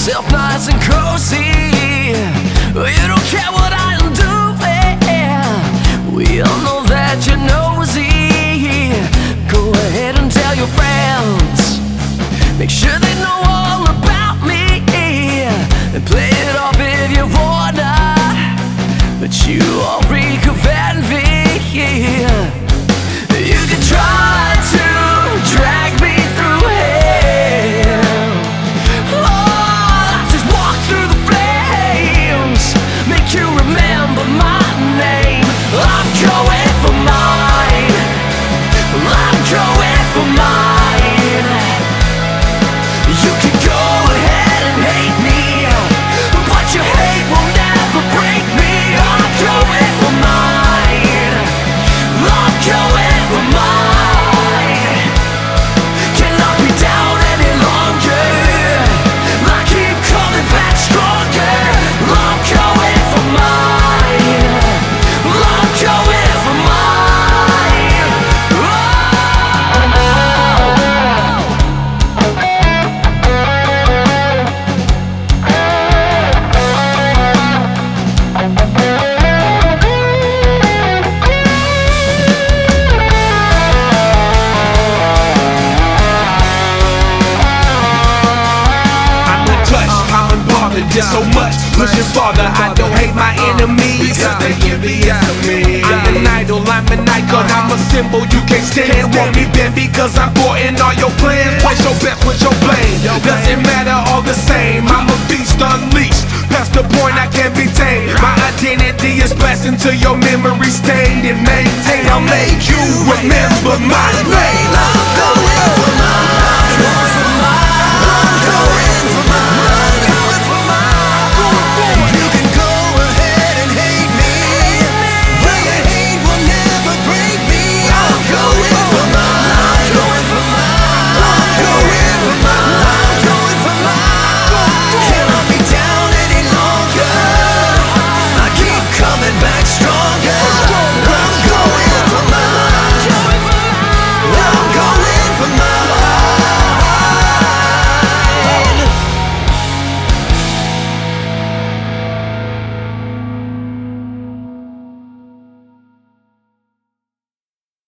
yourself nice and cozy. You don't care what I'm doing. We all know that you're nosy. Go ahead and tell your friends. Make sure they know all about me, and play it off if you wanna. But you all reek of envy. You can try to drag me through hell. Oh, I just walk through the flames, make you remember my name. I'm going for mine. I'm going for mine. You can go ahead and hate me, but your hate will never break me. I'm going for mine. I'm going for mine. Cannot be down any longer. I keep coming back stronger. I'm going for mine. I'm going for mine. Just so much, pushing farther. I don't hate my enemies because they envious of me. I'm an idol, I'm an icon, I'm a symbol you can't stand. Want me bent because I'm thwarting all your plans. Place your bets with your blame, doesn't matter, all the same. I'm a beast unleashed, past the point I can't be tamed. My identity is blessed into your memory, stained and maintained. I'll make you remember my name. I'm going for